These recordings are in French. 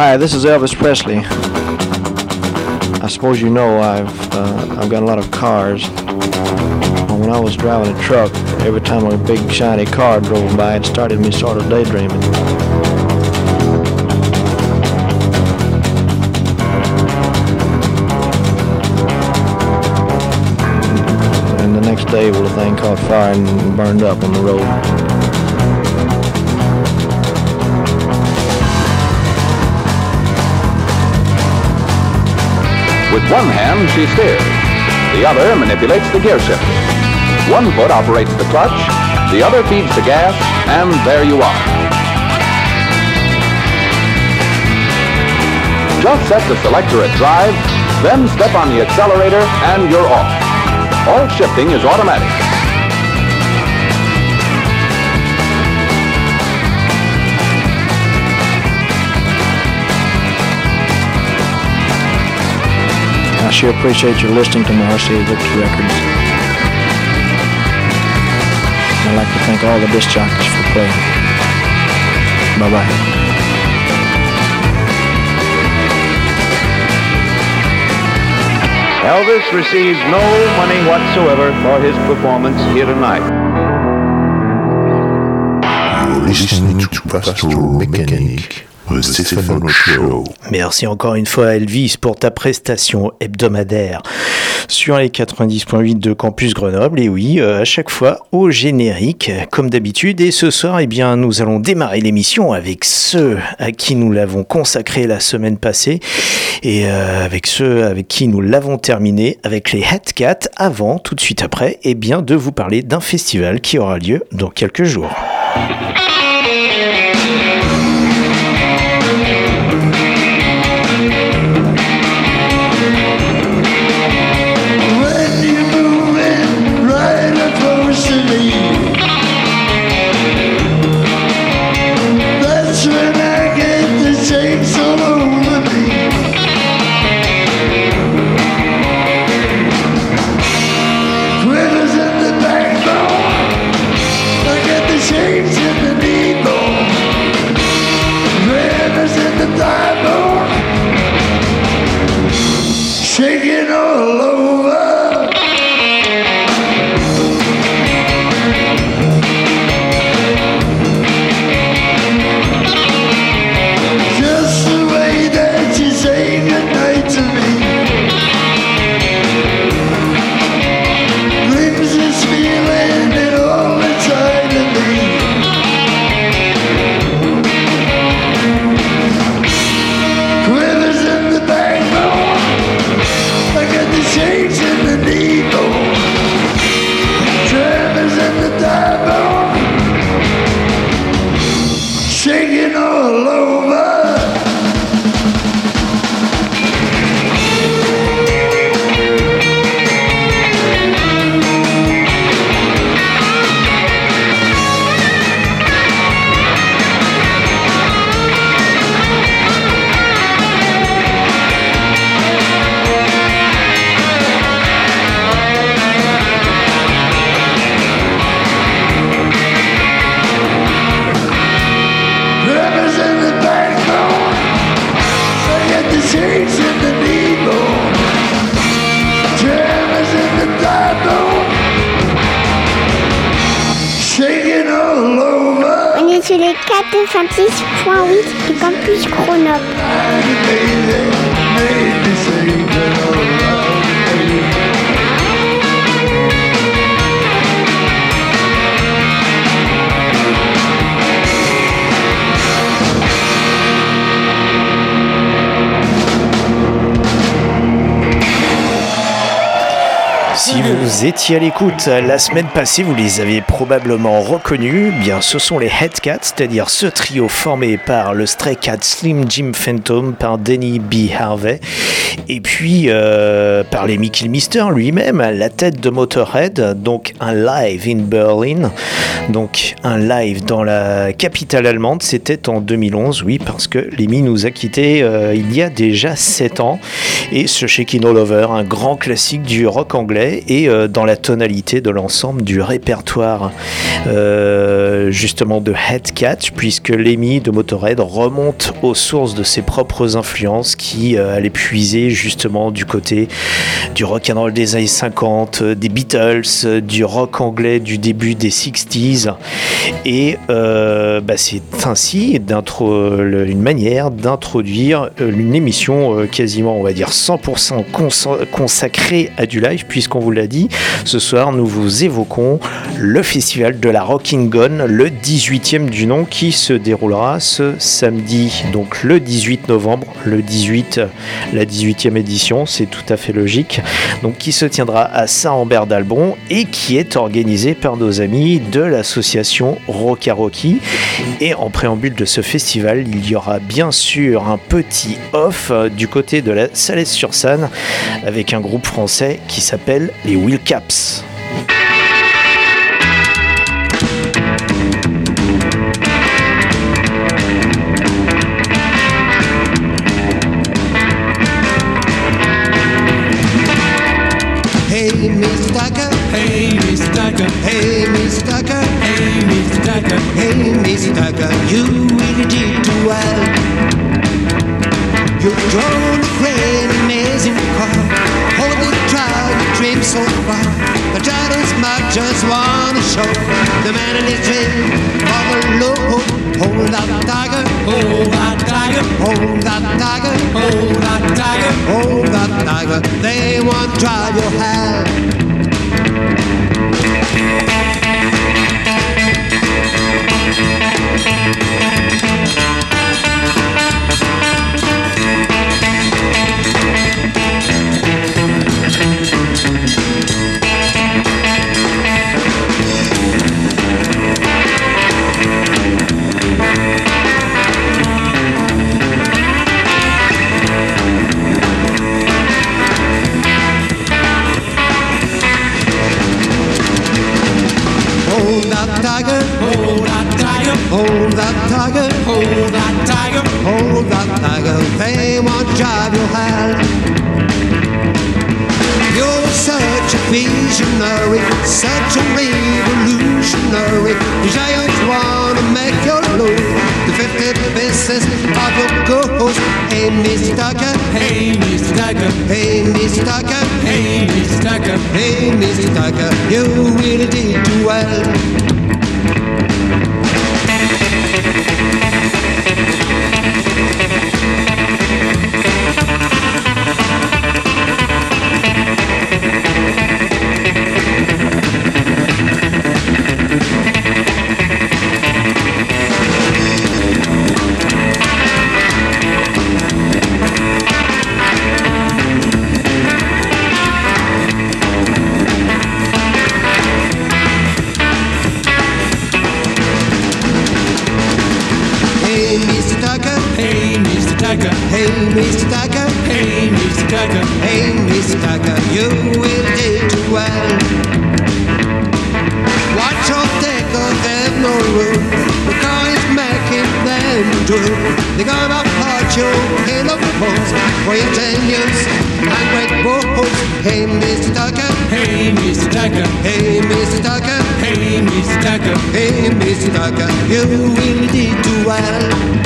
Hi, this is Elvis Presley. I suppose you know I've got a lot of cars. When I was driving a truck, every time a big shiny car drove by, it started me sort of daydreaming. And the next day, well, the thing caught fire and burned up on the road. With one hand, she steers. The other manipulates the gear shift. One foot operates the clutch, the other feeds the gas, and there you are. Just set the selector at drive, then step on the accelerator, and you're off. All shifting is automatic. I sure appreciate your listening to my RCA Victor records. I'd like to thank all the disc jockeys for playing. Bye-bye. Elvis received no money whatsoever for his performance here tonight. You're listening to Pastoral Mechanic. Merci encore une fois Elvis pour ta prestation hebdomadaire sur les 90.8 de Campus Grenoble. Et oui, à chaque fois au générique, comme d'habitude. Et ce soir, eh bien, nous allons démarrer l'émission avec ceux à qui nous l'avons consacré la semaine passée et avec ceux avec qui nous l'avons terminé, avec les Headcats, avant, tout de suite après, eh bien, de vous parler d'un festival qui aura lieu dans quelques jours. Sur les 426.8 du Campus Grenoble. Si vous étiez à l'écoute la semaine passée, vous les avez probablement reconnus. Bien, ce sont les Headcats, c'est-à-dire ce trio formé par le Stray Cat Slim Jim Phantom, par Denny B. Harvey, et puis par Lemmy Kilmister lui-même, à la tête de Motorhead. Donc un live in Berlin, donc un live dans la capitale allemande. C'était en 2011, oui, parce que Lemmy nous a quittés il y a déjà 7 ans. Et ce Shakin' All Over, un grand classique du rock anglais. Et dans la tonalité de l'ensemble du répertoire justement de Head Catch, puisque Lemmy de Motörhead remonte aux sources de ses propres influences qui allaient puiser justement du côté du rock and roll des années 50, des Beatles, du rock anglais du début des 60s, et c'est ainsi une manière d'introduire une émission quasiment, on va dire 100% consacrée à du live, puisqu'on vous l'a dit, ce soir nous vous évoquons le festival de la Rocking Gun, le 18e du nom, qui se déroulera ce samedi, donc le 18 novembre, la 18e édition, c'est tout à fait logique, donc qui se tiendra à Saint-Ambert-d'Albon et qui est organisé par nos amis de l'association Rockarocky. Et en préambule de ce festival, il y aura bien sûr un petit off du côté de la Salles-sur-Sanne avec un groupe français qui s'appelle les Wheelcaps. Hey, Mr. Tucker. Hey, Mr. Tucker. Hey, Mr. Tucker. Hey, Mr. Tucker. Hey, Mr. Tucker, you really did too well. You drove a great, amazing car. Hold the trial, you dream so far. The title's might just wanna show the man in his dream of a low. Hold that tiger, hold that tiger, hold that tiger, hold that tiger, hold that tiger. They won't drive your hand. Tiger, hold that tiger, hold that tiger, hold that tiger, hold that tiger. They won't drive you high. You're such a visionary, such a revolutionary. The giants wanna make your load the 50 pieces of your ghost. Hey, Mr. Tucker, hey, Mr. Tucker, hey, Mr. Tucker, hey, Mr. Tucker, hey, Mr. Tucker, you really did too well. Hey, Mr. Tucker, hey, Mr. Tucker, hey, Mr. Tucker, you will do too well. Watch your deck or there's no room. The car is making them drool. They're gonna part you in the post for your 10 years and great balls. Hey, Mr. Tucker, hey, Mr. Tucker, hey, Mr. Tucker, hey, Mr. Tucker, hey, Mr. Tucker, you will do too well.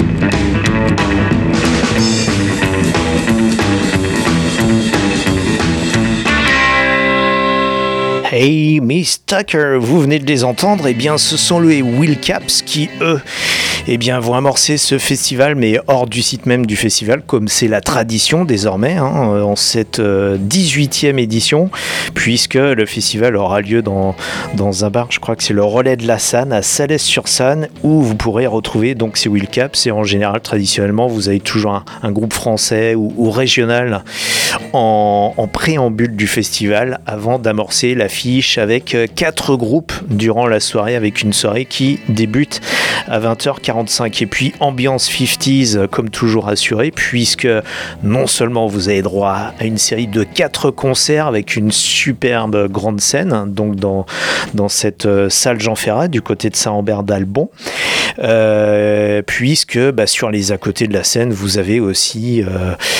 Hey Miss Tucker, vous venez de les entendre, et bien ce sont les Wheelcaps qui, eux, vont amorcer ce festival, mais hors du site même du festival, comme c'est la tradition désormais, en cette 18e édition, puisque le festival aura lieu dans un bar, je crois que c'est le Relais de la Sanne, à Salles-sur-Sanne, où vous pourrez retrouver donc ces Wheelcaps, et en général, traditionnellement, vous avez toujours un groupe français ou régional en préambule du festival, avant d'amorcer l'affiche avec 4 groupes durant la soirée, avec une soirée qui débute à 20h45. Et puis ambiance 50s comme toujours assurée, puisque non seulement vous avez droit à une série de 4 concerts avec une superbe grande scène, donc dans cette salle Jean Ferrat du côté de Saint-Ambert-d'Albon, puisque sur les à côté de la scène vous avez aussi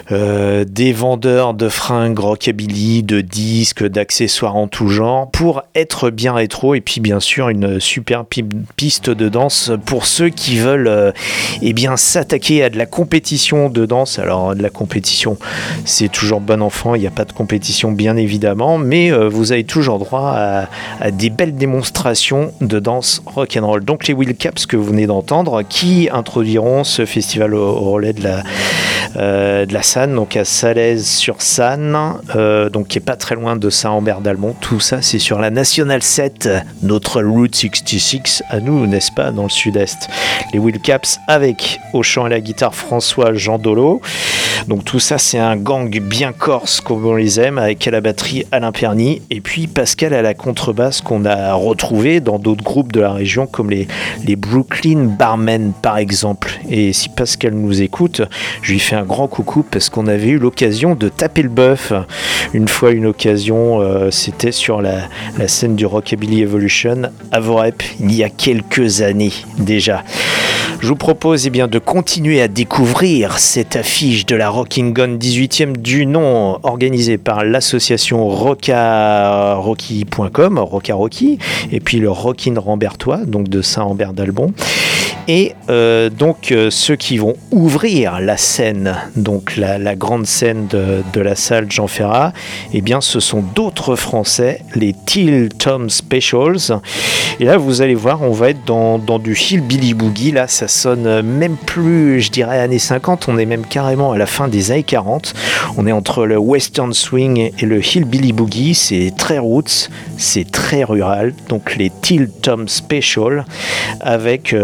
des vendeurs de fringues rockabilly, de disques, d'accessoires en tout genre, pour être bien rétro, et puis bien sûr une super piste de danse pour ceux qui veulent s'attaquer à de la compétition de danse. Alors de la compétition, c'est toujours bon enfant, il n'y a pas de compétition bien évidemment, mais vous avez toujours droit à des belles démonstrations de danse rock'n'roll. Donc les Wheel Caps que vous venez d'entendre, qui introduiront ce festival au relais de la Sanne, donc à Salaise-sur-Sanne, donc qui est pas très loin de Saint-Ambert-d'Albon. Tout ça, c'est sur la Nationale 7, notre Route 66 à nous, n'est-ce pas, dans le sud-est. Les Wheel Caps avec au chant et la guitare François Jean Dolo. Donc tout ça, c'est un gang bien corse comme on les aime, avec à la batterie Alain Perny et puis Pascal à la contrebasse, qu'on a retrouvé dans d'autres groupes de la région comme les Brooklyn Barmen par exemple. Et si Pascal nous écoute, je lui fais un grand coucou parce qu'on avait eu l'occasion de taper le bœuf une fois, une occasion, c'était sur la scène du Rockabilly Evolution à Vorep il y a quelques années déjà. Je vous propose de continuer à découvrir cette affiche de la Rockin' Gone 18e du nom, organisée par l'association Rockarocky.com, Rockarocky, et puis le Rockin' Rambertois, donc de Saint-Ambert-d'Albon. Et ceux qui vont ouvrir la scène, donc la grande scène de la salle Jean Ferrat, ce sont d'autres Français, les Till Tom Specials. Et là, vous allez voir, on va être dans du Hillbilly Boogie. Là, ça sonne même plus, je dirais, années 50. On est même carrément à la fin des années 40. On est entre le Western Swing et le Hillbilly Boogie. C'est très roots, c'est très rural. Donc les Till Tom Special avec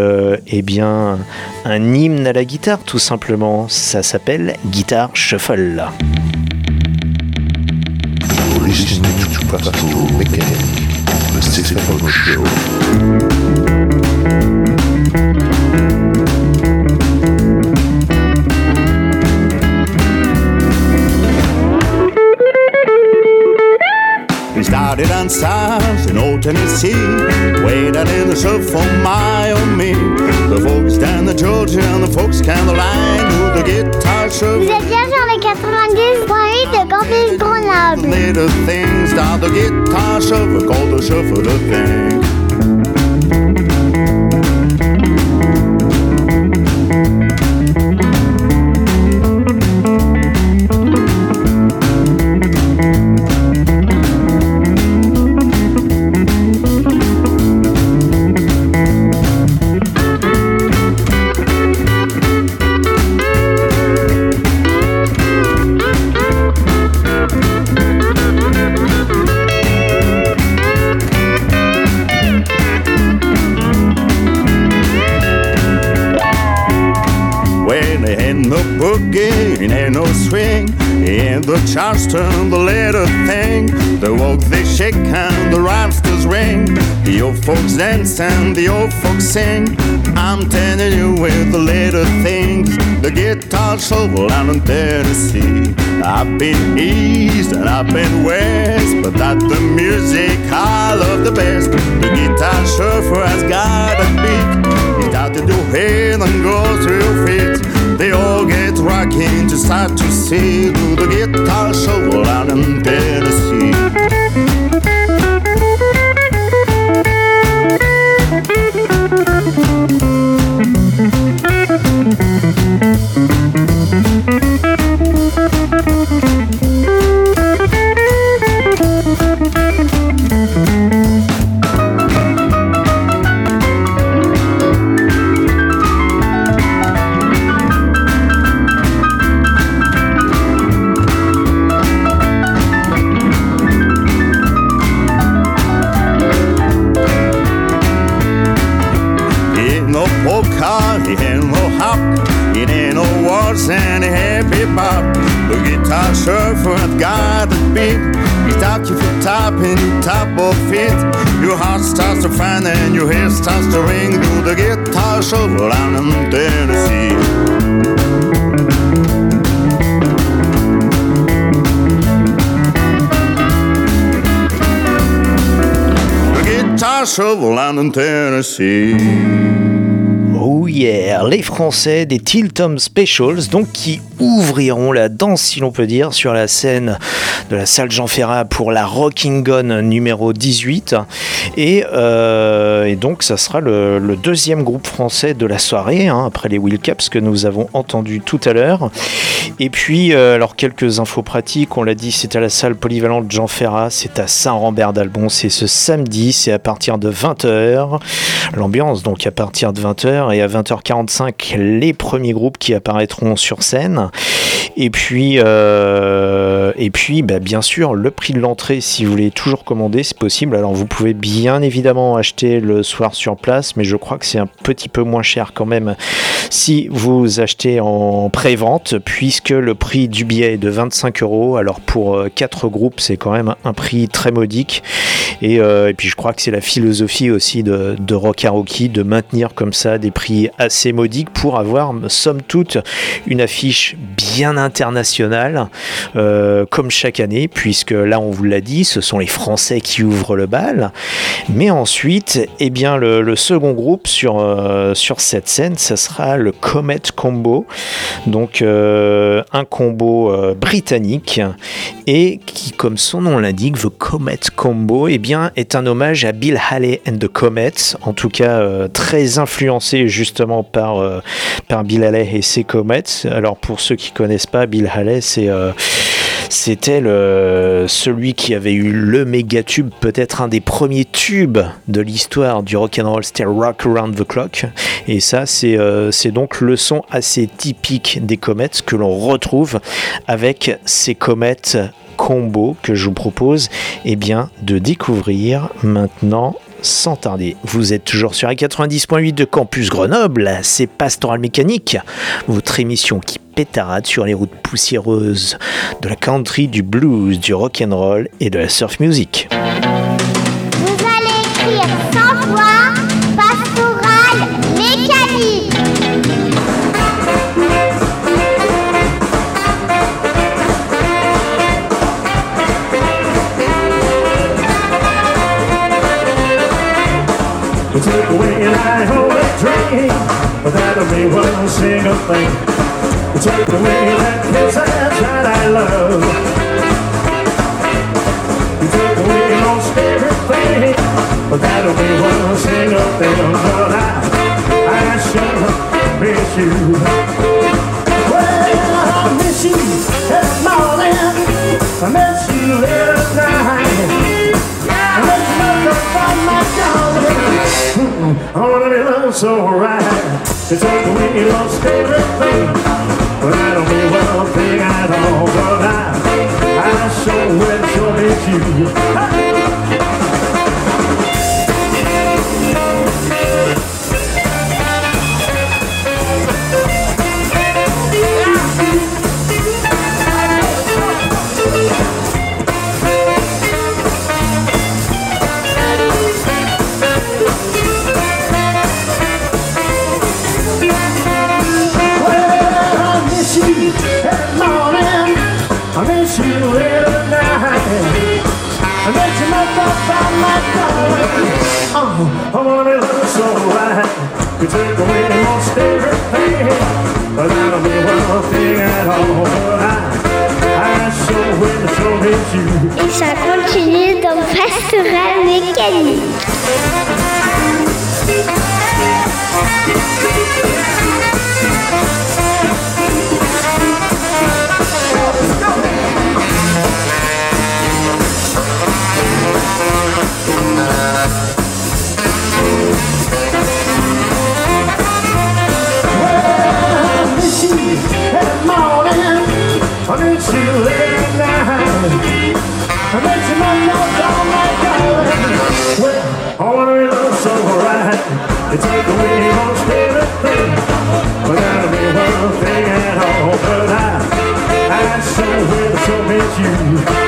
un hymne à la guitare, tout simplement. Ça s'appelle Guitar Shuffle. Listening to Pastoral Mechanic, the Stephen Show. We started on south in old Tennessee, way down in the south from Miami. The folks down the Georgia and the folks Caroline who the guitar show. Vous êtes bien sur les 90.8 de Campus Grenoble. Little things down the guitar shuffle, called the shuffle the thing. Ain't no swing in the Charleston, the little thing. The walk they shake and the rapsters ring. The old folks dance and the old folks sing. I'm telling you with the little things, the guitar shovel out in Tennessee. I've been east and I've been west, but that's the music I love the best. The guitar shuffle has got a beat. It started to hit and goes to your feet. They all get rocking to start to see to the guitar shovel out in Tennessee. And a happy bop. The guitar shuffle has got a beat. You start you for top and you top of it. Your heart starts to find and your head starts to ring. Do the guitar shuffle out in Tennessee. The guitar shovel out in Tennessee. Oh yeah, les Français des Tiltom Specials, donc qui ouvriront la danse, si l'on peut dire, sur la scène de la salle Jean Ferrat pour la Rocking Gun numéro 18. Et donc ça sera le deuxième groupe français de la soirée, hein, après les Wheel Caps que nous avons entendu tout à l'heure. Et puis, alors quelques infos pratiques, on l'a dit, c'est à la salle polyvalente Jean Ferrat, c'est à Saint-Rambert-d'Albon, c'est ce samedi, c'est à partir de 20h. L'ambiance donc à partir de 20h, et à 20h45 les premiers groupes qui apparaîtront sur scène. Et puis bien sûr le prix de l'entrée, si vous voulez toujours commander, c'est possible. Alors vous pouvez bien évidemment acheter le soir sur place, mais je crois que c'est un petit peu moins cher quand même si vous achetez en pré-vente, puisque le prix du billet est de 25 €. Alors pour 4 groupes, c'est quand même un prix très modique. Et puis je crois que c'est la philosophie aussi de Rock à Rocky de maintenir comme ça des prix assez modiques pour avoir, somme toute, une affiche bien internationale, comme chaque année, puisque là on vous l'a dit, ce sont les Français qui ouvrent le bal. Mais ensuite, eh bien, le second groupe sur cette scène, ça sera le Comet Combo, donc un combo britannique, et qui, comme son nom l'indique, The Comet Combo, eh bien, est un hommage à Bill Haley and the Comets, en tout cas très influencé justement par Bill Haley et ses Comets. Alors pour ceux qui connaissent pas, Bill Haley, c'était celui qui avait eu le méga tube, peut-être un des premiers tubes de l'histoire du rock'n'roll, c'était Rock Around the Clock. Et ça, c'est donc le son assez typique des Comets que l'on retrouve avec ces Comets Combo que je vous propose de découvrir maintenant sans tarder. Vous êtes toujours sur la 90.8 de Campus Grenoble, c'est Pastoral Mécanique, votre émission qui pétarade sur les routes poussiéreuses de la country, du blues, du rock'n'roll et de la surf music. Vous allez écrire 100 fois Pastoral Mécanique. You take away and I hold a dream, but that'll be one single thing. You take away that kiss that I love. You take away most everything, but that'll be one single thing. But I sure miss you. Well, I miss you every morning, I miss you every night. I miss you up on my darling. I wanna be loved so right. You take away most everything, but I don't mean one thing at all. But I sure will miss you. I miss you every night. I miss you my darling. I wanna be loved so right. You take away most everything, but I don't mean one thing at all. But I sure will miss you. Et ça continue dans Pastoral Mécanique. I miss you every night. I miss you my darling. Well, I wanna be loved so right. You take away most everything, but that'll be one thing at all. But I sure will miss you.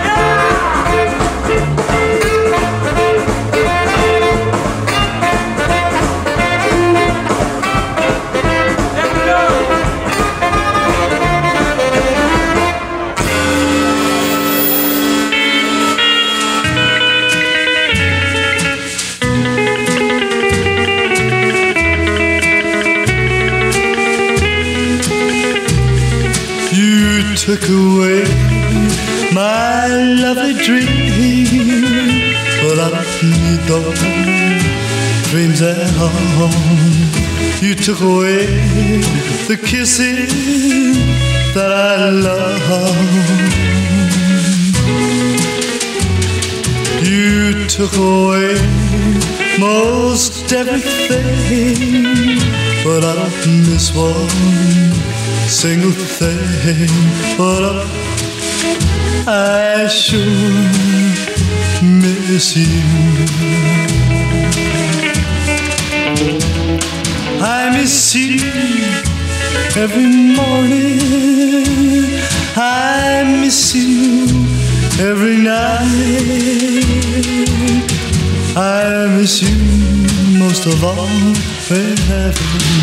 took away my lovely dream, but I don't need those dreams at all. You took away the kisses that I love. You took away most everything, but I don't miss one single thing. But I sure miss you. I miss you every morning. I miss you every night. I miss you most of all forever.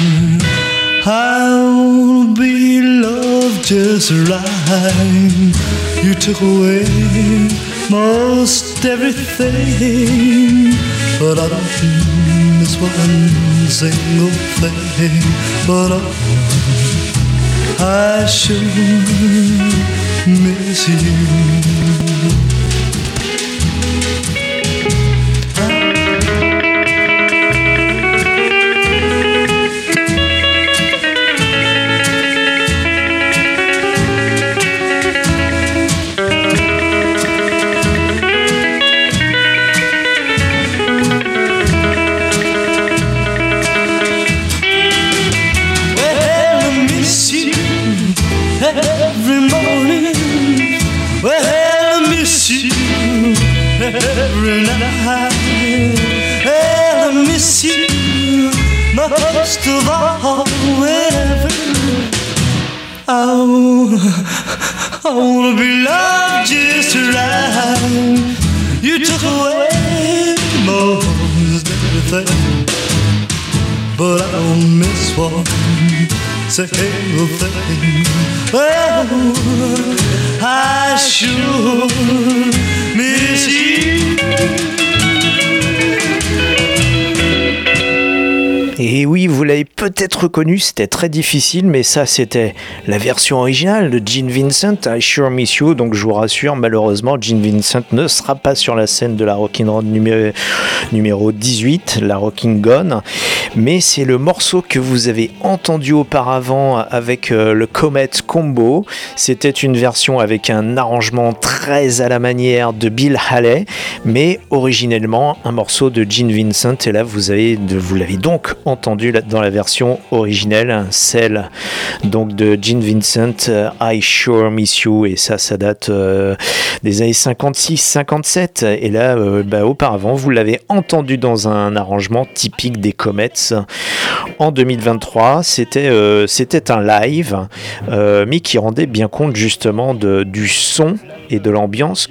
I wanna be loved just right. You took away most everything, but I don't miss one single thing. But I sure miss you. Every night, I miss you most of all. Whenever I wanna be loved just right. You took away most everything, but I don't miss one single thing. Oh, I sure miss you. Et oui, vous l'avez peut-être reconnu, c'était très difficile, mais ça c'était la version originale de Gene Vincent, I Sure Miss You. Donc je vous rassure, malheureusement, Gene Vincent ne sera pas sur la scène de la Rockin' Roll numéro 18, la Rockin' Gone, mais c'est le morceau que vous avez entendu auparavant avec le Comet Combo. C'était une version avec un arrangement très à la manière de Bill Haley, mais originellement un morceau de Gene Vincent. Et là, vous l'avez donc entendu dans la version originelle, celle donc de Gene Vincent, I Sure Miss You, et ça date des années 56-57. Et là, auparavant, vous l'avez entendu dans un arrangement typique des Comets en 2023. C'était un live, mais qui rendait bien compte justement du son et de l'ambiance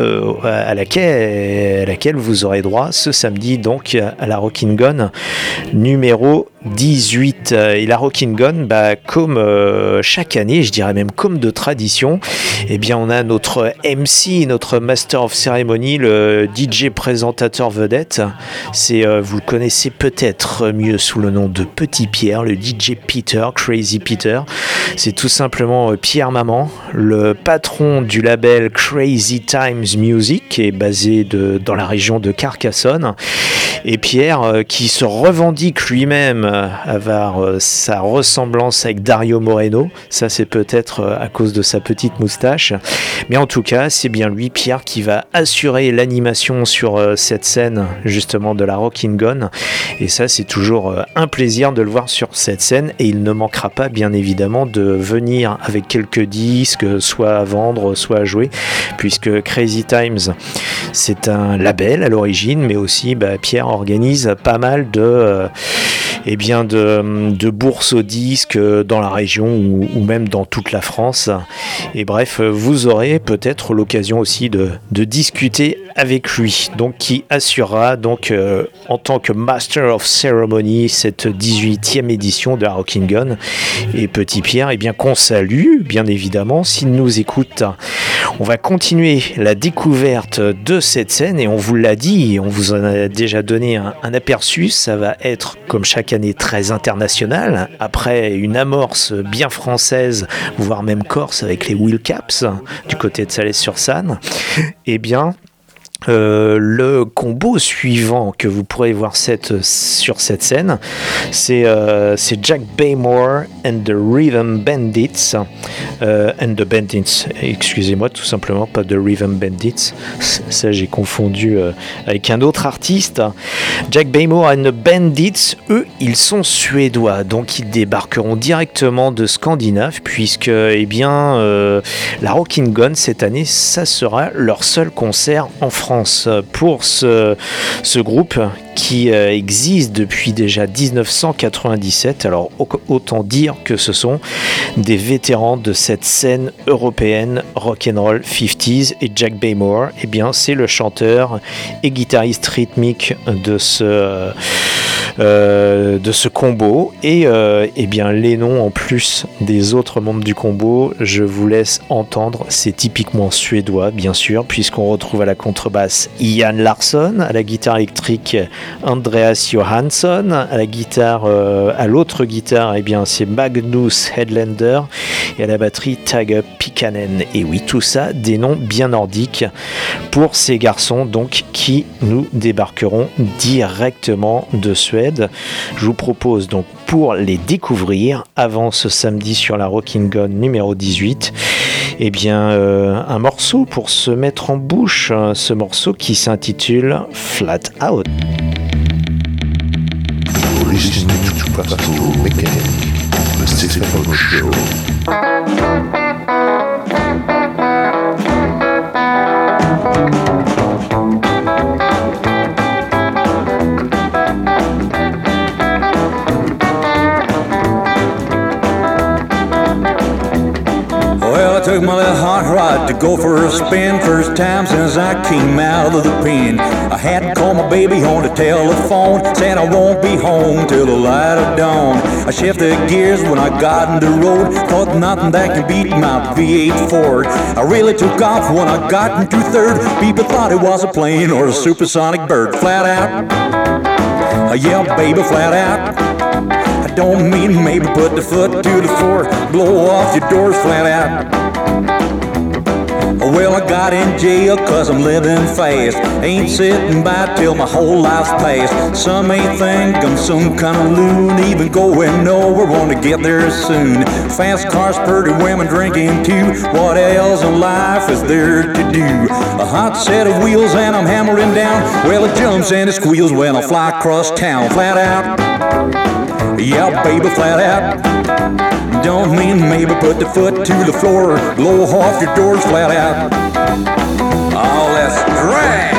à laquelle vous aurez droit ce samedi, donc à la Rockin' Gone numéro 18. Et la Rockin' Gone, comme chaque année, je dirais même comme de tradition, eh bien on a notre MC, notre Master of Ceremony, le DJ présentateur vedette. Vous le connaissez peut-être mieux sous le nom de Petit Pierre, le DJ Peter, Crazy Peter. C'est tout simplement Pierre Maman, le patron du label Crazy Times Music, qui est basé dans la région de Carcassonne. Et Pierre, qui se revendique lui-même avoir sa ressemblance avec Dario Moreno. Ça, c'est peut-être à cause de sa petite moustache. Mais en tout cas, c'est bien lui, Pierre, qui va assurer l'animation sur cette scène, justement, de la Rockin' Gone. Et ça, c'est toujours un plaisir de le voir sur cette scène. Et il ne manquera pas, bien évidemment, de venir avec quelques disques, soit à vendre, soit à jouer, puisque Crazy Times, c'est un label à l'origine, mais aussi, Pierre organise pas mal de bourses aux disques dans la région ou même dans toute la France. Et bref, vous aurez peut-être l'occasion aussi de discuter avec lui, donc qui assurera donc en tant que Master of Ceremony cette 18e édition de la Rockin' Gone. Et Petit Pierre, qu'on salue bien évidemment s'il nous écoute. On va continuer la découverte de cette scène et on vous l'a dit, on vous en a déjà donné un aperçu, ça va être comme chaque année très international. Après une amorce bien française, voire même corse avec les Wheel Caps du côté de Salles-sur-Sanne, eh bien le combo suivant que vous pourrez voir sur cette scène, c'est Jack Baymore and the Rhythm Bandits, excusez-moi, tout simplement, pas The Rhythm Bandits, ça j'ai confondu avec un autre artiste. Jack Baymore and the Bandits, eux, ils sont suédois, donc ils débarqueront directement de Scandinave, puisque la Rockin' Gun cette année, ça sera leur seul concert en France. Pour ce groupe qui existe depuis déjà 1997. Alors autant dire que ce sont des vétérans de cette scène européenne rock'n'roll 50s, et Jack Baymore, eh bien, c'est le chanteur et guitariste rythmique de ce combo, et eh bien les noms en plus des autres membres du combo, je vous laisse entendre. C'est typiquement suédois, bien sûr, puisqu'on retrouve à la contrebasse Ian Larsson, à la guitare électrique Andreas Johansson, à la guitare, à l'autre guitare, eh bien c'est Magnus Hedlander, et à la batterie Tage Pikanen. Et oui, tout ça des noms bien nordiques pour ces garçons donc qui nous débarqueront directement de Suède. Je vous propose donc, pour les découvrir avant ce samedi sur la Rockin' Gun numéro 18, eh bien un morceau pour se mettre en bouche, ce morceau qui s'intitule Flat Out. You're listening to Plateau Mécanique, le Stéphane Show. Well, I took my little hot rod to go for a spin. First time since I came out of the pen. I had to call my baby on the telephone. Said I won't be home till the light of dawn. I shifted gears when I got on the road. Thought nothing that can beat my V8 Ford. I really took off when I got into third. People thought it was a plane or a supersonic bird. Flat out, yeah baby, flat out. I don't mean maybe put the foot to the floor. Blow off your doors, flat out. Well, I got in jail 'cause I'm living fast. Ain't sitting by till my whole life's passed. Some may think I'm some kind of loon, even going nowhere, wanna get there soon. Fast cars, pretty women, drinking too. What else in life is there to do? A hot set of wheels and I'm hammering down. Well, it jumps and it squeals when I fly across town. Flat out, yeah baby, flat out. Don't mean maybe put the foot to the floor. Blow off your doors, flat out. Oh, let's drag.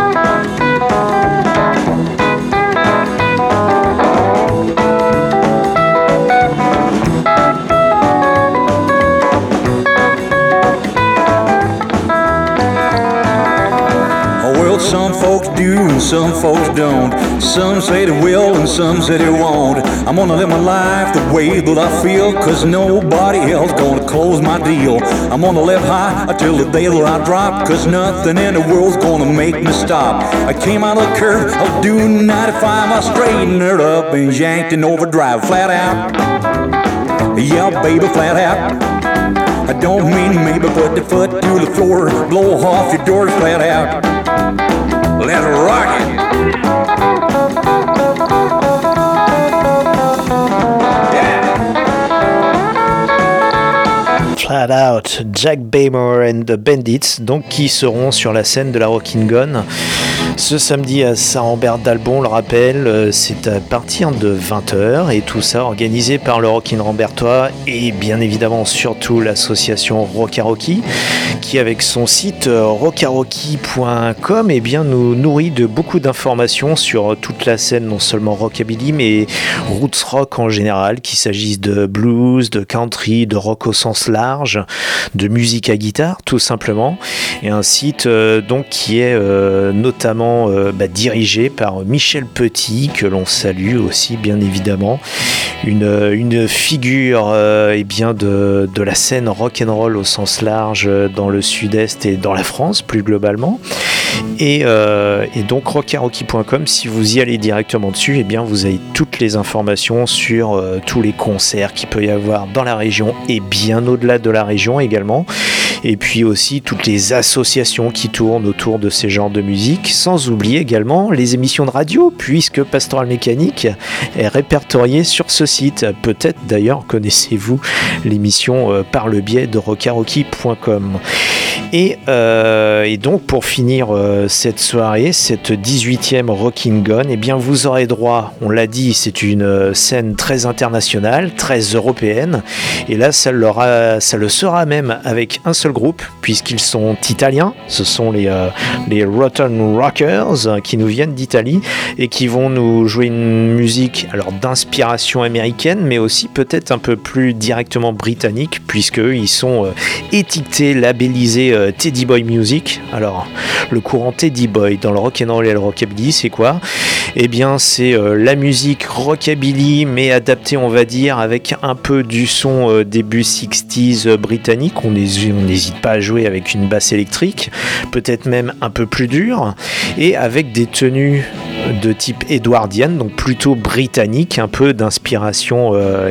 Some folks do and some folks don't. Some say they will and some say they won't. I'm gonna live my life the way that I feel, 'cause nobody else gonna close my deal. I'm gonna live high until the day that I drop, 'cause nothing in the world's gonna make me stop. I came out of the curve, I'll do 95, I straightened it up and yanked in overdrive. Flat out, yeah baby, flat out. I don't mean maybe put the foot to the floor. Blow off your doors, flat out. Let's rock it. Flat Out, Jack Baymore and the Bandits, donc qui seront sur la scène de la Rockin' Gun ce samedi à Saint-Rambert-d'Albon. Le rappel, c'est à partir de 20h, et tout ça organisé par le Rockin' Rambertois et bien évidemment surtout l'association Rockarocky, qui avec son site rockarocky.com eh bien nous nourrit de beaucoup d'informations sur toute la scène, non seulement rockabilly mais roots rock en général, qu'il s'agisse de blues, de country, de rock au sens large, de musique à guitare tout simplement, et un site donc qui est notamment dirigé par Michel Petit, que l'on salue aussi bien évidemment, une figure bien de la scène rock'n'roll au sens large dans le sud-est et dans la France plus globalement. Et donc rockarocky.com, si vous y allez directement dessus, eh bien vous avez toutes les informations sur tous les concerts qu'il peut y avoir dans la région et bien au-delà de la région également. Et puis aussi toutes les associations qui tournent autour de ces genres de musique, sans oublier également les émissions de radio, puisque Pastoral Mécanique est répertoriée sur ce site. Peut-être d'ailleurs connaissez-vous l'émission par le biais de rockarocky.com. Et donc pour finir cette soirée, cette 18e Rockin' Gone, eh bien vous aurez droit, on l'a dit, c'est une scène très internationale, très européenne, et là ça le sera même avec un seul groupe, puisqu'ils sont italiens. Ce sont les Rotten Rockers qui nous viennent d'Italie et qui vont nous jouer une musique alors d'inspiration américaine, mais aussi peut-être un peu plus directement britannique, puisque ils sont étiquetés, labellisés Teddy Boy Music. Alors le courant Teddy Boy dans le rock'n'roll et le rockabilly, c'est quoi ? Eh bien c'est la musique rockabilly, mais adaptée, on va dire, avec un peu du son début 60s britannique. On n'hésite pas à jouer avec une basse électrique, peut-être même un peu plus dure, et avec des tenues de type édouardienne, donc plutôt britannique, un peu d'inspiration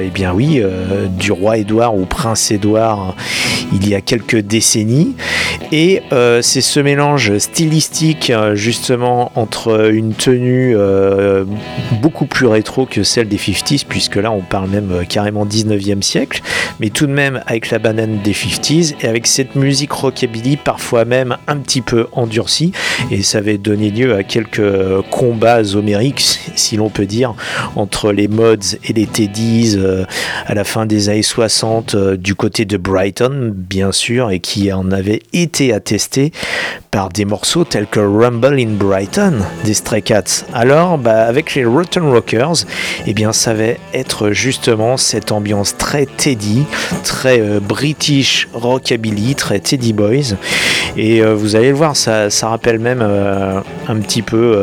du roi Édouard ou prince Édouard il y a quelques décennies. Et c'est ce mélange stylistique justement entre une tenue beaucoup plus rétro que celle des 50s, puisque là on parle même carrément 19e siècle, mais tout de même avec la banane des 50s et avec cette musique rockabilly parfois même un petit peu endurcie, et ça avait donné lieu à quelques combats homériques, si l'on peut dire, entre les Mods et les Teddies à la fin des années 60 du côté de Brighton bien sûr, et qui en avait été attesté par des morceaux tels que Rumble in Brighton des Stray Cats. Alors avec les Rotten Rockers, eh bien ça va être justement cette ambiance très Teddy, très British rockabilly, très Teddy Boys, et vous allez le voir, ça rappelle même un petit peu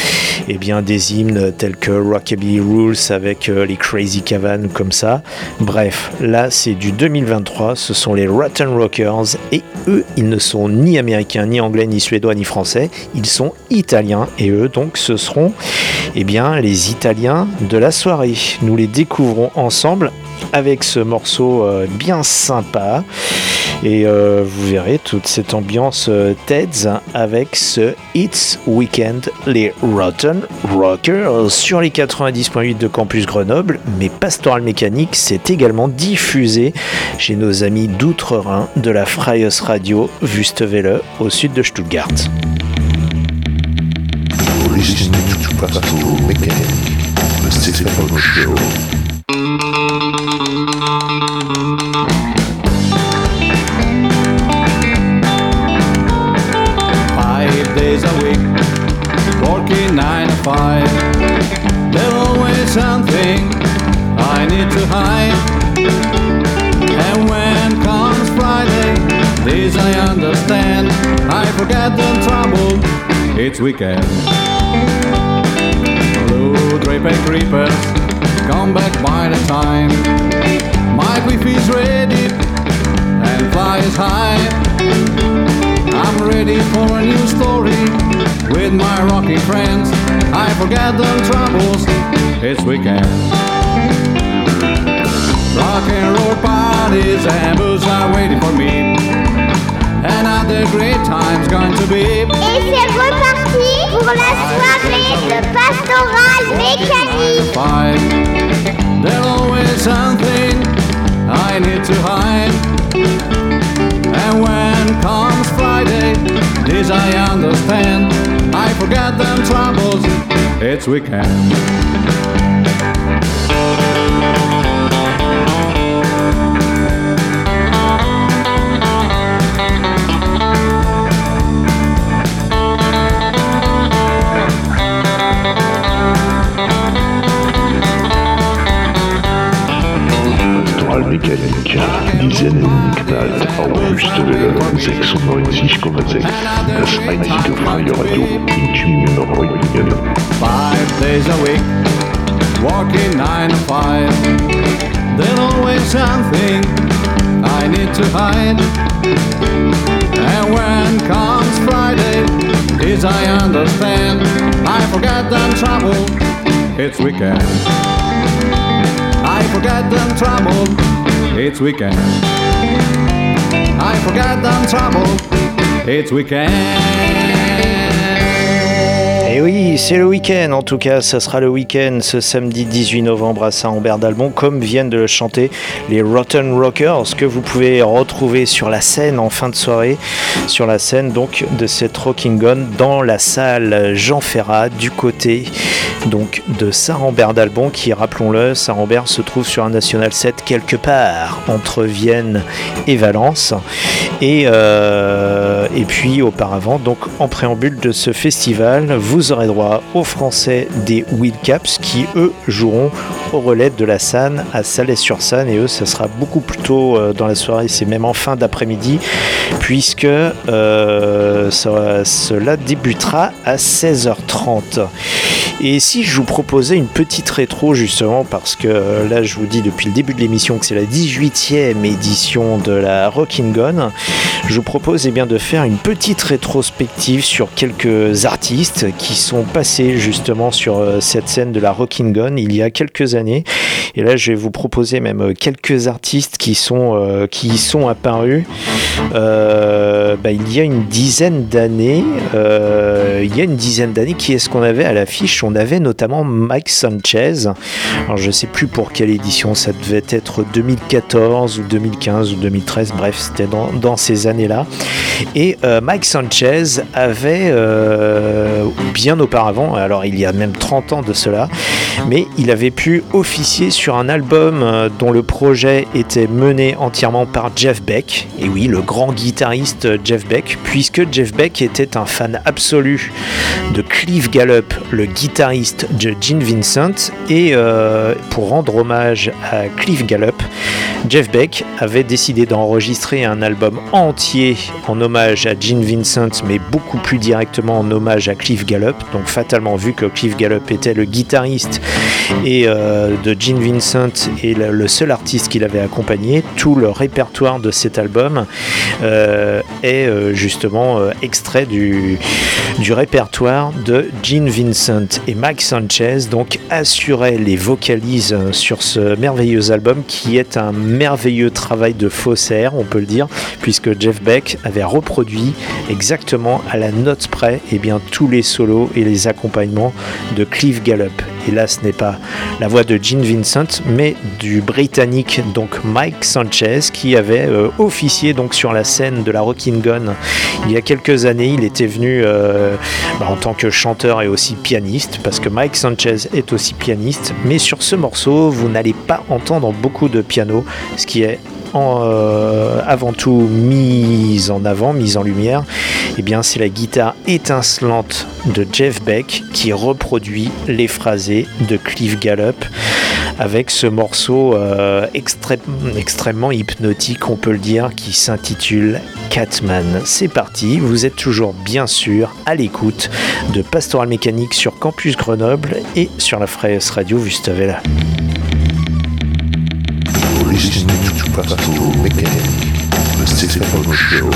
des hymnes tels que Rockabilly Rules avec les Crazy Cavan comme ça. Bref, là c'est du 2023, ce sont les Rotten Rockers, et eux ils ne sont ni américains, ni anglais, ni suédois, ni français, ils sont italiens, et eux donc ce seront les Italiens de la soirée. Nous les découvrons ensemble avec ce morceau bien sympa, et vous verrez toute cette ambiance Teds avec ce It's Weekend, les Rotten Rockers sur les 90.8 de Campus Grenoble. Mais Pastoral Mécanique s'est également diffusé chez nos amis d'Outre-Rhin de la Freies Radio Wüstewelle au sud de Stuttgart. Listening to Pastoral Mécanique, the Stéphane Show. 5 days a week, working 9 to 5. There's always something I need to hide. And when comes Friday, this I understand. I forget the trouble, it's weekend. Blue draped creepers come back by the time my quiff is ready and flies high. I'm ready for a new story with my rocking friends. I forget the troubles, it's weekend. Rock and roll parties and booze are waiting for me. Another great time's going to be. Et c'est reparti pour la soirée de Pastoral Mécanique. There's always something I need to hide. And when comes Friday, this I understand. I forget them troubles, it's weekend. Mécanique, diesen Knall auf Wüstewelle 96,6, das einzige freie Radio in Tübingen. 5 days a week, working 9 to 5. There's always something I need to hide. And when comes Friday, this I understand. I forget them trouble, it's weekend. I forget them trouble, it's weekend. I forget them trouble, it's weekend. Et oui, c'est le week-end, en tout cas, ça sera le week-end ce samedi 18 novembre à Saint-Rambert-d'Albon, comme viennent de le chanter les Rotten Rockers, que vous pouvez retrouver sur la scène en fin de soirée, sur la scène donc de cette Rocking Gun dans la salle Jean Ferrat du côté donc de Saint-Rambert-d'Albon, qui, rappelons-le, Saint-Rambert se trouve sur un National 7 quelque part entre Vienne et Valence. Et puis auparavant, donc en préambule de ce festival, vous aurez droit aux Français des Wheelcaps qui, eux, joueront au relais de la Sanne à Salais-sur-Sanne, et eux, ça sera beaucoup plus tôt dans la soirée, c'est même en fin d'après-midi, puisque cela débutera à 16h30. Et si je vous proposais une petite rétro, justement, parce que là je vous dis depuis le début de l'émission que c'est la 18e édition de la Rocking Gun, je vous propose bien de faire une petite rétrospective sur quelques artistes qui sont passés justement sur cette scène de la Rocking Gun il y a quelques années. Et là je vais vous proposer même quelques artistes qui sont apparus il y a une dizaine d'années. Qui est-ce qu'on avait à l'affiche? On avait notamment Mike Sanchez. Alors je sais plus pour quelle édition, ça devait être 2014 ou 2015 ou 2013, bref c'était dans ces années-là. Et Mike Sanchez avait bien auparavant, alors il y a même 30 ans de cela, mais il avait pu officier sur un album dont le projet était mené entièrement par Jeff Beck. Et oui, le grand guitariste Jeff Beck, puisque Jeff Beck était un fan absolu de Cliff Gallup, le guitariste de Gene Vincent. Et pour rendre hommage à Cliff Gallup, Jeff Beck avait décidé d'enregistrer un album entier en hommage à Gene Vincent, mais beaucoup plus directement en hommage à Cliff Gallup. Donc fatalement, vu que Cliff Gallup était le guitariste et de Gene Vincent et le seul artiste qu'il avait accompagné, tout le répertoire de cet album est justement extrait du répertoire de Gene Vincent. Et Mike Sanchez donc assurait les vocalises sur ce merveilleux album, qui est un merveilleux travail de faussaire, on peut le dire, puisque Jeff Beck avait reproduit exactement à la note près tous les solos et les accompagnements de Cliff Gallup. Et là, ce n'est pas la voix de Gene Vincent, mais du Britannique donc Mike Sanchez, qui avait officié donc sur la scène de la Rocking Gun il y a quelques années. Il était venu en tant que chanteur et aussi pianiste, parce que Mike Sanchez est aussi pianiste. Mais sur ce morceau, vous n'allez pas entendre beaucoup de piano, ce qui est avant tout mise en avant, mise en lumière, c'est la guitare étincelante de Jeff Beck qui reproduit les phrasés de Cliff Gallup avec ce morceau extrêmement hypnotique, on peut le dire, qui s'intitule Catman. C'est parti, vous êtes toujours bien sûr à l'écoute de Pastoral Mécanique sur Campus Grenoble et sur la Freies Radio Wustavella. Listening to Pastoral Mécanique, le Stéphane Show.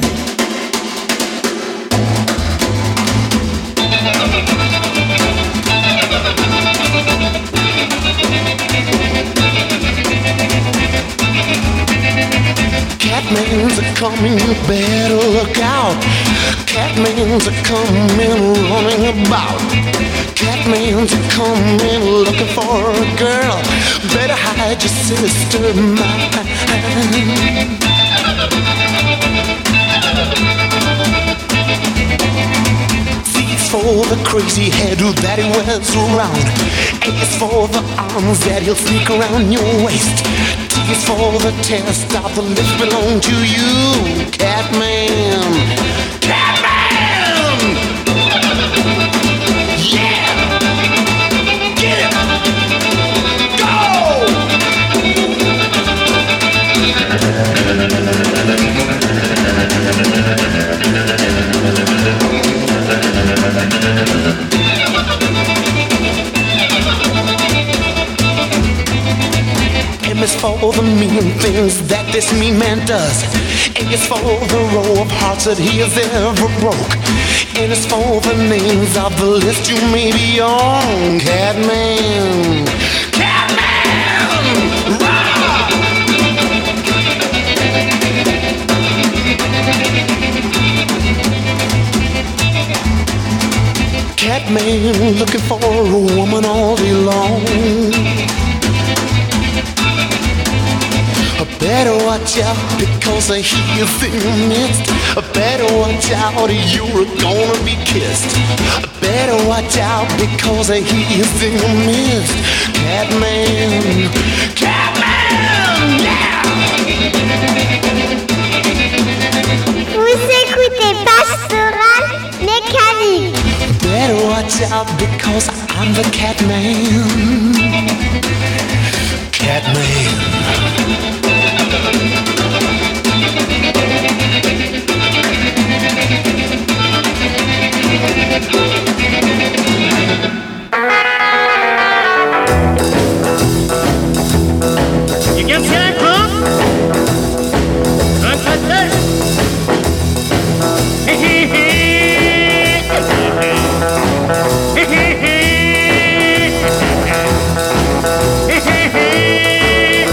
Catman's a-coming, you better look out. Catman's a-coming, running about. Catman's a-coming, looking for a girl. Better hide your sister, mine. C's for the crazy hairdo that he wears around. A's for the arms that he'll sneak around your waist. T's for the test of the lips belong to you, Catman. Catman! Yeah! Get it! Go! the mean things that this mean man does. A is for the row of hearts that he has ever broke. N is for the names of the list you may be on. Catman, Catman, rock! Catman looking for a woman all day long. Better watch out because he is in your midst. Better watch out, you're gonna be kissed. Better watch out because he is in your midst. Catman, Catman, yeah! Vous écoutez Pastoral Mécanique. Better watch out because I'm the Catman. Catman. You get that, huh? Look at that. Hey, hey, hey. Hey, hey, hey. Hey, hey, hey.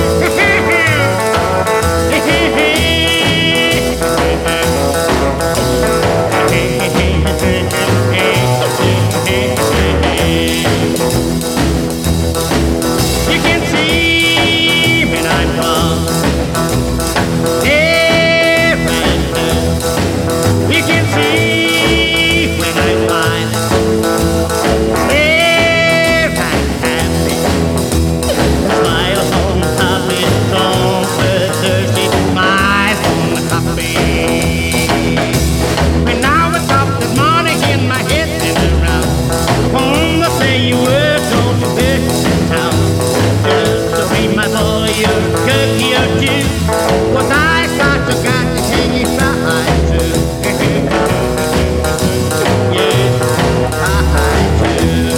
You can see when I'm gone. There and there. You can see when I'm fine. There I'm happy. Smile on top is comfort, thirsty, my own copy. When I was up this morning in my head and around, wanna say you were going to this town. Just to be my boy, you're cookie or two. Was I start to got to take you side too? Yeah, I do.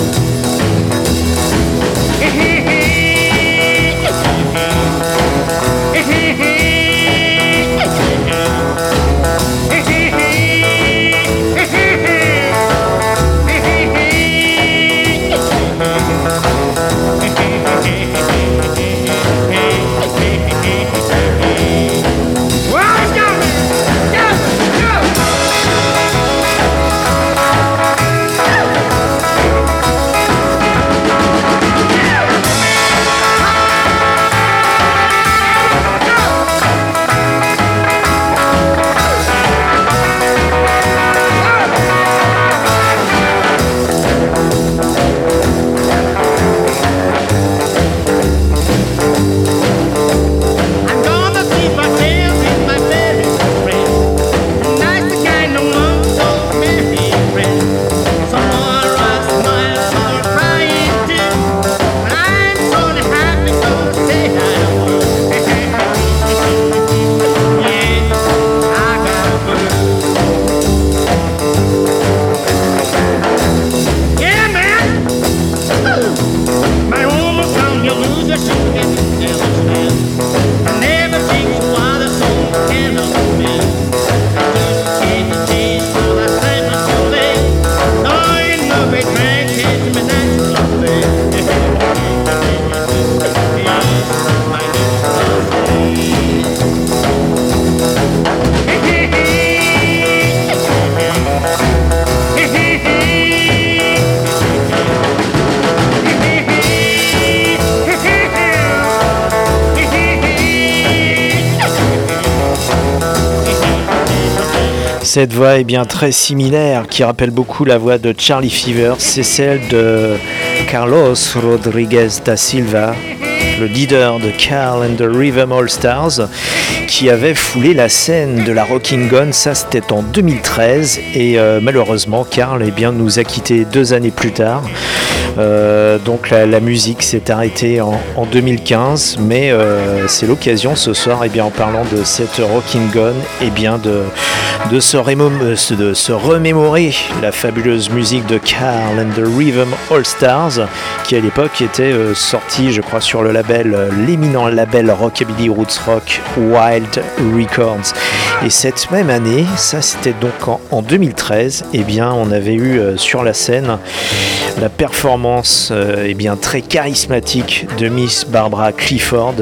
Cette voix est bien très similaire, qui rappelle beaucoup la voix de Charlie Fever. C'est celle de Carlos Rodriguez da Silva, le leader de Carl and the Rhythm All Stars, qui avait foulé la scène de la Rocking Gun. Ça, c'était en 2013, et malheureusement, Carl nous a quittés 2 années plus tard. Donc la musique s'est arrêtée en 2015, mais c'est l'occasion ce soir, en parlant de cette Rocking Gun, de se remémorer la fabuleuse musique de Carl and the Rhythm All Stars, qui à l'époque était sorti, je crois, sur le label, l'éminent label Rockabilly Roots Rock Wild Records. Et cette même année, ça c'était donc en 2013, eh bien on avait eu sur la scène la performance eh bien très charismatique de Miss Barbara Clifford,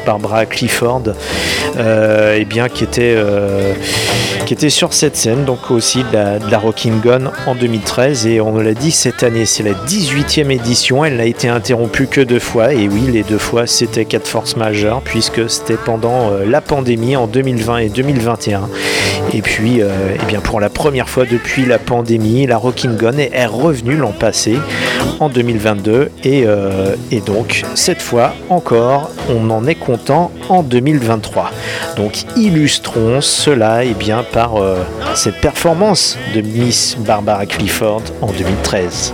eh bien qui était sur cette scène, donc aussi de la Rockin' Gone en 2013. Et on l'a dit, cette année c'est la 18e édition, elle n'a été interrompue que 2 fois, et oui, les 2 fois c'était cas de force majeure puisque c'était pendant la pandémie en 2020 et 2021. Et puis eh bien pour la première fois depuis la pandémie, la Rockin' Gone est revenue l'an passé en 2022, et donc cette fois encore on en est content en 2023. Donc illustrons cela eh bien par cette performance de Miss Barbara Clifford en 2013.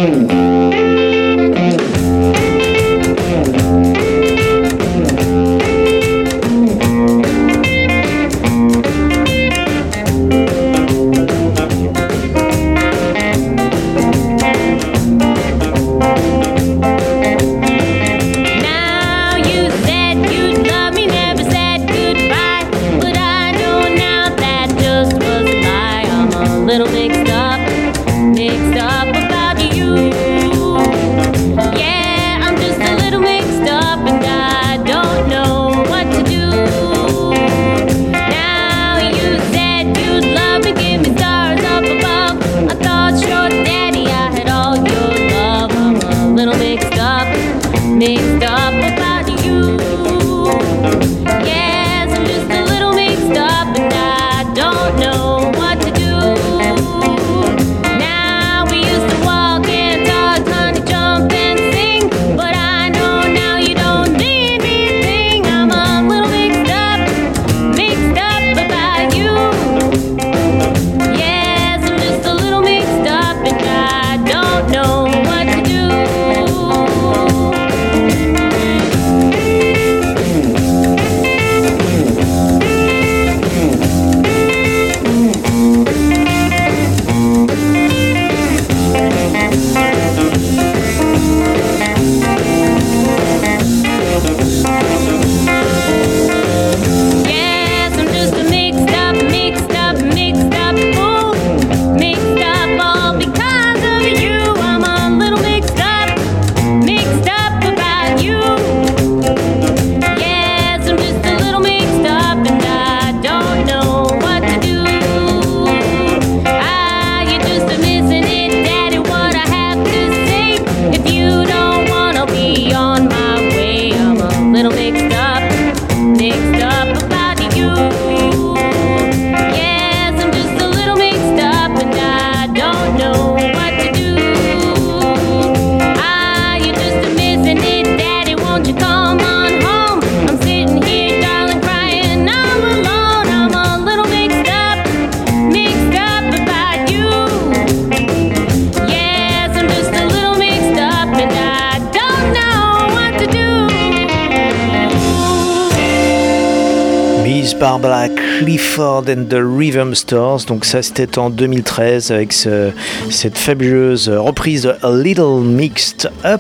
Barbara Clifford and the Rhythm Stars, donc ça c'était en 2013 avec cette fabuleuse reprise de A Little Mixed Up,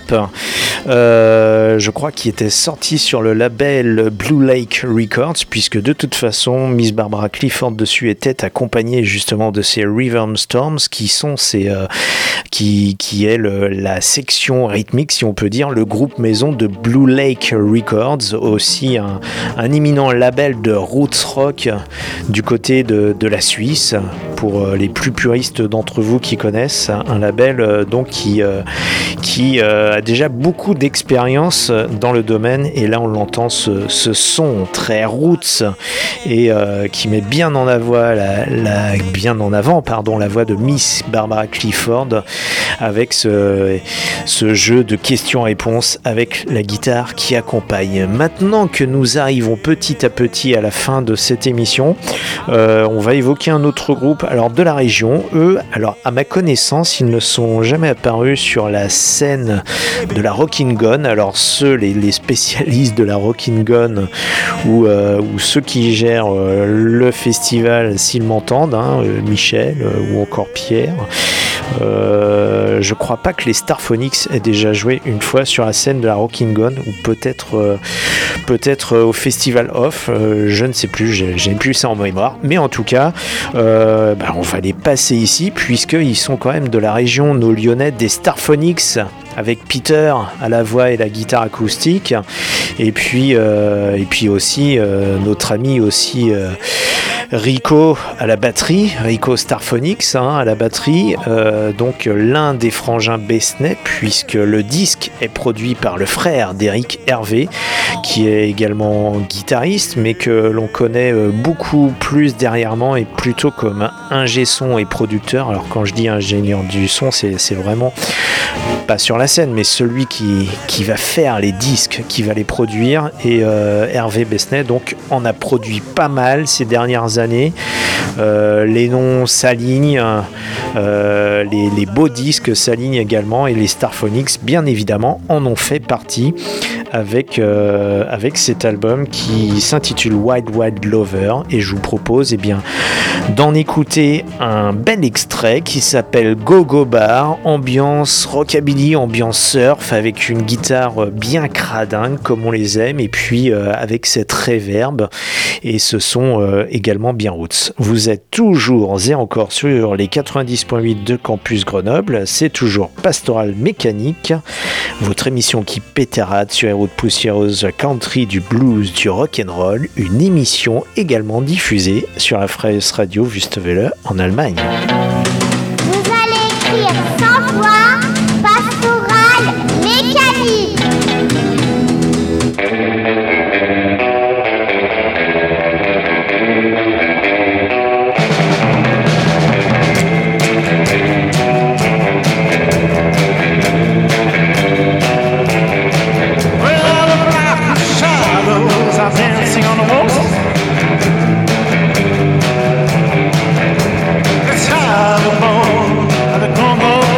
je crois qu'il était sorti sur le label Blue Lake Records, puisque de toute façon Miss Barbara Clifford dessus était accompagnée justement de ces Rhythm Storms qui sont qui est la section rythmique, si on peut dire, le groupe maison de Blue Lake Records, aussi un éminent label de roots rock du côté de la Suisse, pour les plus puristes d'entre vous qui connaissent, un label donc qui a déjà beaucoup d'expérience dans le domaine, et là on l'entend ce son très roots et qui met bien en avant la voix de Miss Barbara Clifford, avec ce jeu de questions-réponses avec la guitare qui accompagne. Maintenant que nous arrivons petit à petit à la fin de cette émission, on va évoquer un autre groupe. alors de la région. Eux, alors à ma connaissance, ils ne sont jamais apparus sur la scène de la Rockin' Gone. Alors ceux, les spécialistes de la Rockin' Gone ou ceux qui gèrent le festival, s'ils m'entendent, Michel ou encore Pierre, je crois pas que les Starphonics aient déjà joué une fois sur la scène de la Rockin' Gone, ou peut-être au Festival Off, je ne sais plus, j'ai plus ça en mémoire, mais en tout cas on va les passer ici puisqu'ils sont quand même de la région, nos Lyonnais, des Starphonics, avec Peter à la voix et la guitare acoustique, et puis aussi notre ami aussi Rico à la batterie, Rico Starphonics à la batterie, donc l'un des frangins Besnay, puisque le disque est produit par le frère d'Éric Hervé, qui est également guitariste, mais que l'on connaît beaucoup plus derrièrement et plutôt comme ingé son et producteur. Alors quand je dis ingénieur du son, c'est vraiment pas sur la scène, mais celui qui va faire les disques, qui va les produire, et Hervé Besnay donc en a produit pas mal ces dernières années. Les noms s'alignent, les beaux disques s'alignent également, et les Starphonics bien évidemment en ont fait partie avec cet album qui s'intitule Wild Wild Lover, et je vous propose d'en écouter un bel extrait qui s'appelle Go Go Bar, ambiance rockabilly, ambiance surf, avec une guitare bien cradingue comme on les aime, et puis avec cette reverb et ce son également bien roots. Vous êtes toujours et encore sur les 90.8 de Campus Grenoble, c'est toujours Pastoral Mécanique, votre émission qui pétarade sur les routes poussiéreuses country, du blues, du rock'n'roll, une émission également diffusée sur la Freies Radio Wüstewelle en Allemagne. Vous allez écrire 100 fois Pastoral Mécanique. Dancing on the walls. It's hard to bone, the Congo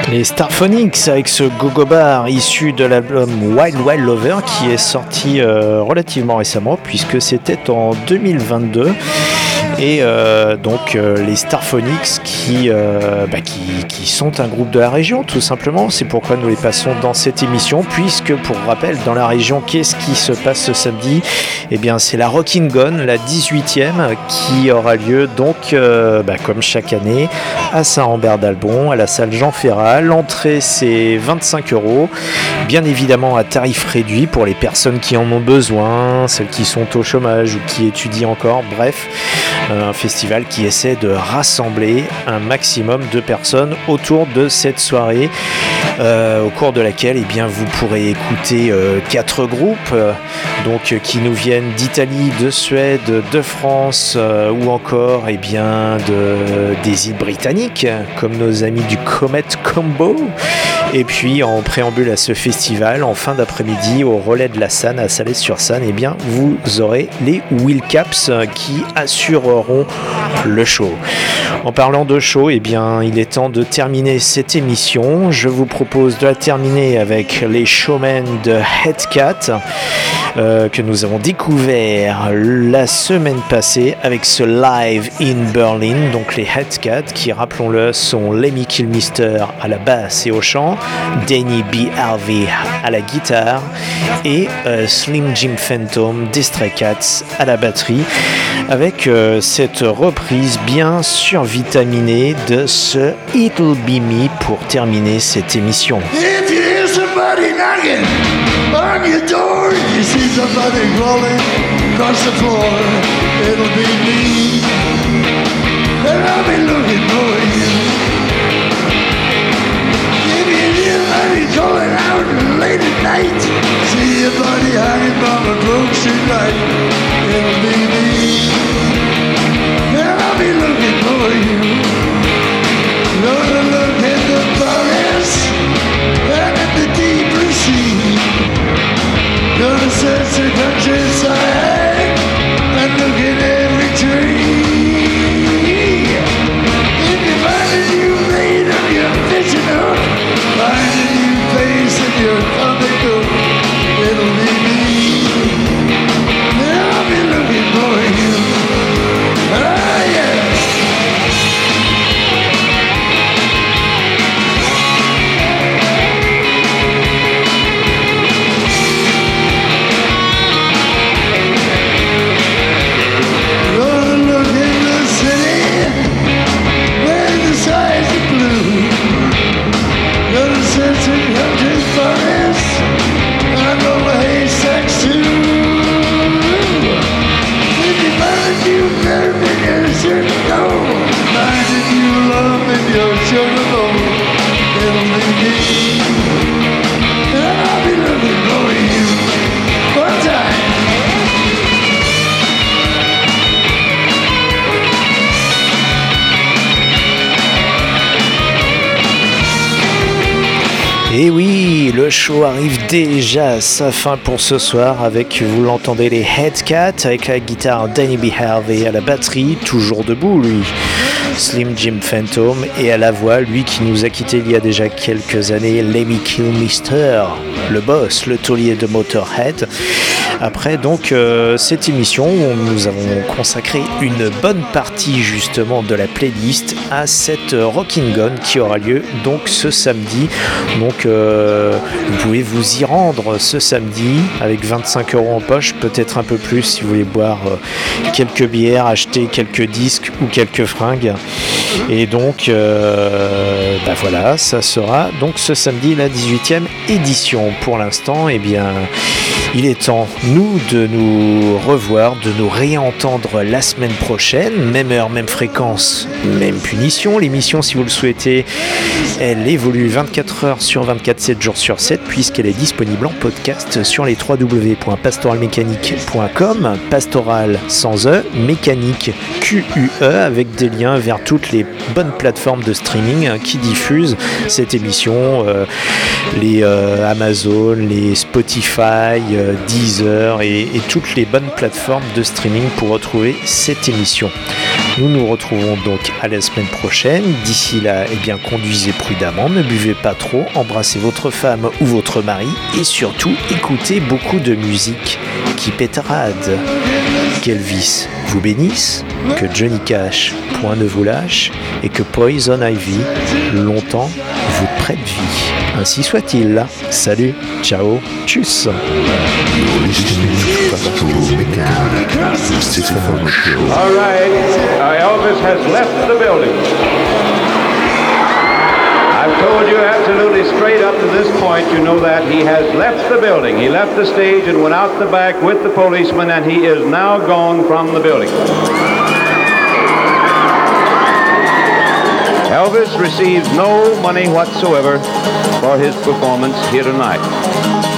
Les Starphonics avec ce go-go bar issu de l'album Wild Wild Lover qui est sorti relativement récemment puisque c'était en 2022. Et donc les Starphonics qui sont un groupe de la région tout simplement, c'est pourquoi nous les passons dans cette émission, puisque pour rappel dans la région qu'est-ce qui se passe ce samedi? Eh bien c'est la Rockin' Gone, la 18e qui aura lieu donc comme chaque année à Saint-Rambert d'Albon, à la salle Jean Ferrat. L'entrée c'est 25 €, bien évidemment à tarif réduit pour les personnes qui en ont besoin, celles qui sont au chômage ou qui étudient encore, bref. Un festival qui essaie de rassembler un maximum de personnes autour de cette soirée au cours de laquelle vous pourrez écouter 4 groupes qui nous viennent d'Italie, de Suède, de France ou encore des îles britanniques comme nos amis du Comet Combo. Et puis en préambule à ce festival, en fin d'après-midi au relais de la Sanne à Salé-sur-Sanne, vous aurez les Wheelcaps qui assureront le show. En parlant de show, il est temps de terminer cette émission. Je vous propose de la terminer avec les showmen de Headcat que nous avons découvert la semaine passée avec ce live in Berlin. Donc les Headcat qui, rappelons-le, sont Lemmy Kilmister à la basse et au chant, Danny B. Harvey à la guitare et Slim Jim Phantom des Stray Cats à la batterie, avec cette reprise bien survitaminée de ce It'll Be Me pour terminer cette émission. If you hear somebody knocking on your door, you see somebody crawling across the floor, it'll be me, and I'll be looking for you. If you hear somebody calling out late at night, see your buddy hanging from a Brook Street light, it'll be me, and I'll be looking for you. Gonna look at the forest and at the deep blue sea. Gonna search the countryside and look at every tree. If you find a new mate of your fishing hook, find a new face in your comic book, it'll be me. And I'll be looking for you. Ah, yeah. Et oui, le show arrive déjà à sa fin pour ce soir avec, vous l'entendez, les Headcat avec la guitare Danny B. Harvey, à la batterie, toujours debout lui, Slim Jim Phantom, et à la voix, lui qui nous a quitté il y a déjà quelques années, Lemmy Kilmister, le boss, le taulier de Motorhead. Après donc cette émission où nous avons consacré une bonne partie justement de la playlist à cette Rockin' Gone qui aura lieu donc ce samedi. Donc vous pouvez vous y rendre ce samedi avec 25 € en poche, peut-être un peu plus si vous voulez boire quelques bières, acheter quelques disques ou quelques fringues. Et donc voilà, ça sera donc ce samedi la 18e édition. Pour l'instant, il est temps, nous, de nous revoir, de nous réentendre la semaine prochaine. Même heure, même fréquence, même punition. L'émission, si vous le souhaitez, elle évolue 24 heures sur 24, 7 jours sur 7, puisqu'elle est disponible en podcast sur les www.pastoralmécanique.com. Pastoral sans E, mécanique QUE, avec des liens vers travers toutes les bonnes plateformes de streaming qui diffusent cette émission, les Amazon, les Spotify, Deezer et toutes les bonnes plateformes de streaming pour retrouver cette émission. Nous nous retrouvons donc à la semaine prochaine. D'ici là, eh bien, conduisez prudemment, ne buvez pas trop, embrassez votre femme ou votre mari et surtout écoutez beaucoup de musique qui pétarade. Qu'Elvis vous bénisse, que Johnny Cash point ne vous lâche et que Poison Ivy longtemps vous prête vie. Ainsi soit-il. Salut, ciao, tchuss. You're listening to Pastor Mechanic, the Stephen Show. All right, Elvis has left the building. I've told you absolutely straight up to this point, you know that he has left the building. He left the stage and went out the back with the policeman, and he is now gone from the building. Elvis receives no money whatsoever for his performance here tonight.